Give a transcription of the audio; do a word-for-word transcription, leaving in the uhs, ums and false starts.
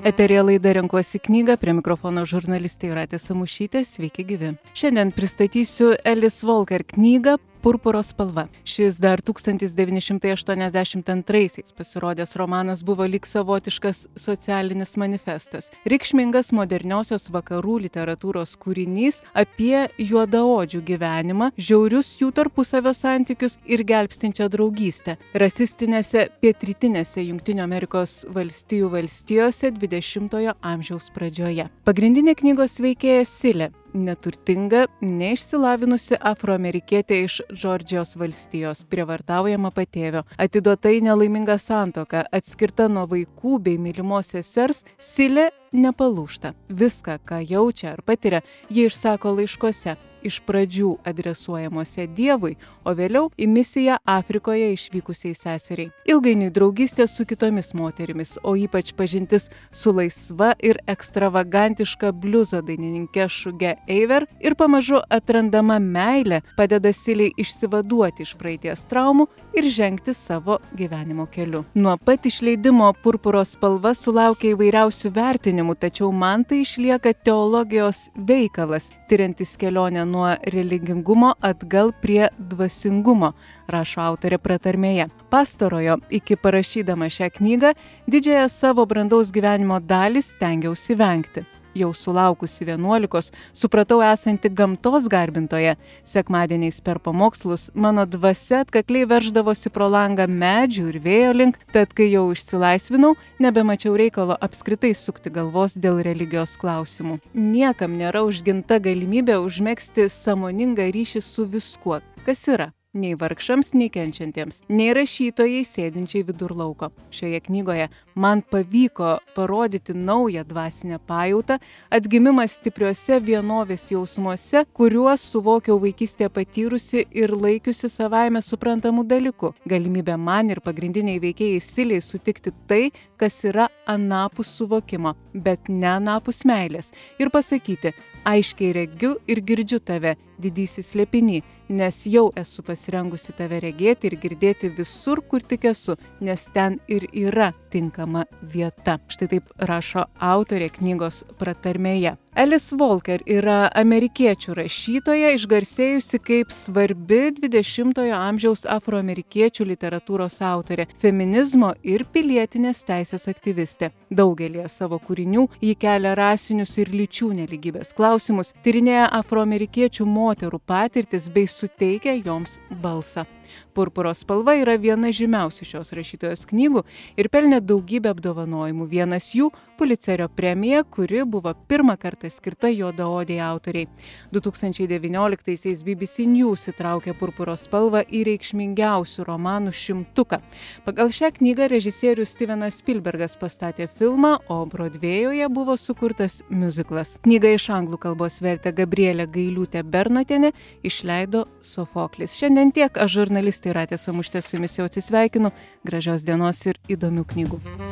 Eterija laida Renkuosi knygą, prie mikrofono žurnalistė Jūratė Samušytė, sveiki gyvi. Šiandien pristatysiu Alice Walker knygą Purpuro spalva. Šis dar tūkstantis devyni šimtai aštuoniasdešimt antraisiais pasirodęs romanas buvo lyg savotiškas socialinis manifestas, reikšmingas moderniosios vakarų literatūros kūrinys apie juodaodžių gyvenimą, žiaurius jų tarpusavio santykius ir gelbstinčią draugystę rasistinėse pietrytinėse Jungtinių Amerikos valstijų valstijose dvidešimtojo amžiaus pradžioje. Pagrindinė knygos veikėja Silė, neturtinga, neišsilavinusi afroamerikietė iš Džordžijos valstijos, prievartaujama patėvio, atiduota į nelaimingą santuoką, atskirta nuo vaikų bei mylimos sesers, Silė nepalūžta. Viską, ką jaučia ar patiria, ji išsako laiškuose, iš pradžių adresuojamuose Dievui, o vėliau į misiją Afrikoje išvykusiai seseriai. Ilgainiui draugystė su kitomis moterimis, o ypač pažintis su laisva ir ekstravagantiška bliuzo dainininke Šuge Eiver ir pamažu atrandama meilė padeda Silei išsivaduoti iš praeities traumų ir žengti savo gyvenimo keliu. Nuo pat išleidimo Purpuro spalva sulaukia įvairiausių vertinimų, tačiau man tai išlieka teologijos veikalas, tiriantis kelionę nuo religingumo atgal prie dvasingumo, rašo autorė pratarmėje. Pastarojo, iki parašydama šią knygą, didžiąją savo brandaus gyvenimo dalį stengiausi vengti. Jau sulaukusi vienuolikos, supratau esanti gamtos garbintoje. Sekmadieniais per pamokslus mano dvasia atkakliai verždavosi pro langą medžių ir vėjo link, tad kai jau išsilaisvinau, nebemačiau reikalo apskritai sukti galvos dėl religijos klausimų. Niekam nėra užginta galimybė užmegzti sąmoningą ryšį su viskuo, kas yra. Nei vargšams, nei kenčiantiems, nei rašytojai sėdinčiai vidur lauko. Šioje knygoje man pavyko parodyti naują dvasinę pajautą, atgimimą stipriuose vienovės jausmuose, kuriuos suvokiau vaikystėje patyrusi ir laikiusi savaime suprantamų dalykų. Galimybė man ir pagrindiniai veikėjai Silei sutikti tai, kas yra anapus suvokimo, bet ne anapus meilės. Ir pasakyti, aiškiai regiu ir girdžiu tave, didysis slėpiny, nes jau esu pasirengusi tave regėti ir girdėti visur, kur tik esu, nes ten ir yra tinkama vieta. Štai taip rašo autorė knygos pratarmėje. Alice Walker yra amerikiečių rašytoja, išgarsėjusi kaip svarbi dvidešimtojo amžiaus afroamerikiečių literatūros autorė, feminizmo ir pilietinės teisės aktyvistė. Daugelį savo kūrinių ji kelia rasinius ir lyčių nelygybės klausimus, tyrinėja afroamerikiečių moterų patirtis bei suteikia joms balsą. Purpuro spalva yra viena žymiausių šios rašytojos knygų ir pelnė daugybę apdovanojimų. Vienas jų – Pulicerio premija, kuri buvo pirmą kartą skirta juodaodei autoriai. du tūkstančiai devynioliktaisiais B B C News įtraukė Purpuro spalvą į reikšmingiausių romanų šimtuką. Pagal šią knygą režisierius Stevenas Spielbergas pastatė filmą, o Brodvėjuje buvo sukurtas miuziklas. Knygą iš anglų kalbos vertė Gabrielė Gailiūtė Bernotienė, išleido Sofoklis. Šiandien tiek, aš žurnalistė Jūratė Samušytė su jumis jau atsisveikinu. Gražios dienos ir įdomių knygų.